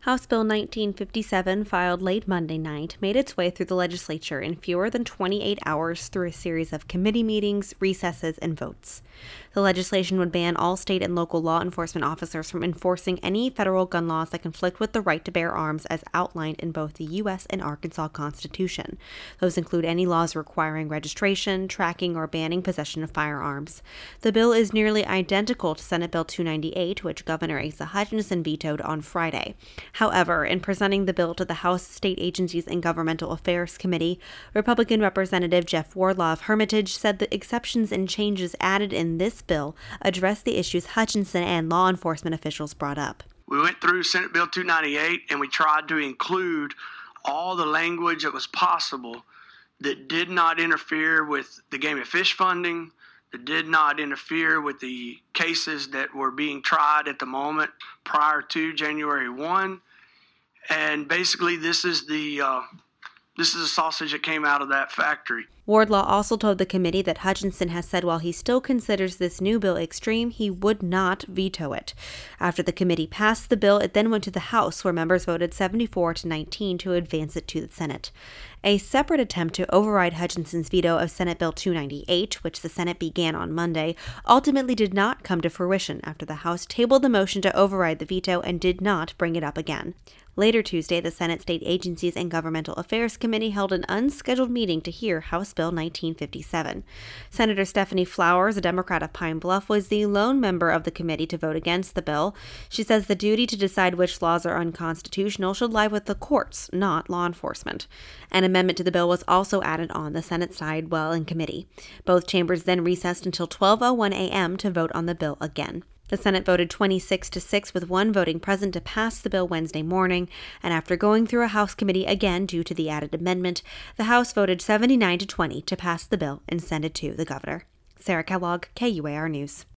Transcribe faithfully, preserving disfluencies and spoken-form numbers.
House Bill nineteen fifty-seven, filed late Monday night, made its way through the legislature in fewer than twenty-eight hours through a series of committee meetings, recesses, and votes. The legislation would ban all state and local law enforcement officers from enforcing any federal gun laws that conflict with the right to bear arms as outlined in both the U S and Arkansas Constitution. Those include any laws requiring registration, tracking, or banning possession of firearms. The bill is nearly identical to Senate Bill two ninety-eight, which Governor Asa Hutchinson vetoed on Friday. However, in presenting the bill to the House State Agencies and Governmental Affairs Committee, Republican Representative Jeff Wardlaw of Hermitage said the exceptions and changes added in this bill address the issues Hutchinson and law enforcement officials brought up. We went through Senate Bill two ninety-eight and we tried to include all the language that was possible that did not interfere with the Game and Fish funding, that did not interfere with the cases that were being tried at the moment prior to January first. And basically, this is the uh, this is the sausage that came out of that factory. Wardlaw also told the committee that Hutchinson has said while he still considers this new bill extreme, he would not veto it. After the committee passed the bill, it then went to the House, where members voted seventy-four to nineteen to advance it to the Senate. A separate attempt to override Hutchinson's veto of Senate Bill two ninety-eight, which the Senate began on Monday, ultimately did not come to fruition after the House tabled the motion to override the veto and did not bring it up again. Later Tuesday, the Senate State Agencies and Governmental Affairs Committee held an unscheduled meeting to hear House Bill nineteen fifty-seven. Senator Stephanie Flowers, a Democrat of Pine Bluff, was the lone member of the committee to vote against the bill. She says the duty to decide which laws are unconstitutional should lie with the courts, not law enforcement. An amendment to the bill was also added on the Senate side while in committee. Both chambers then recessed until twelve oh one a.m. to vote on the bill again. The Senate voted twenty-six to six with one voting present to pass the bill Wednesday morning, and after going through a House committee again due to the added amendment, the House voted seventy-nine to twenty to pass the bill and send it to the governor. Sarah Kellogg, K U A R News.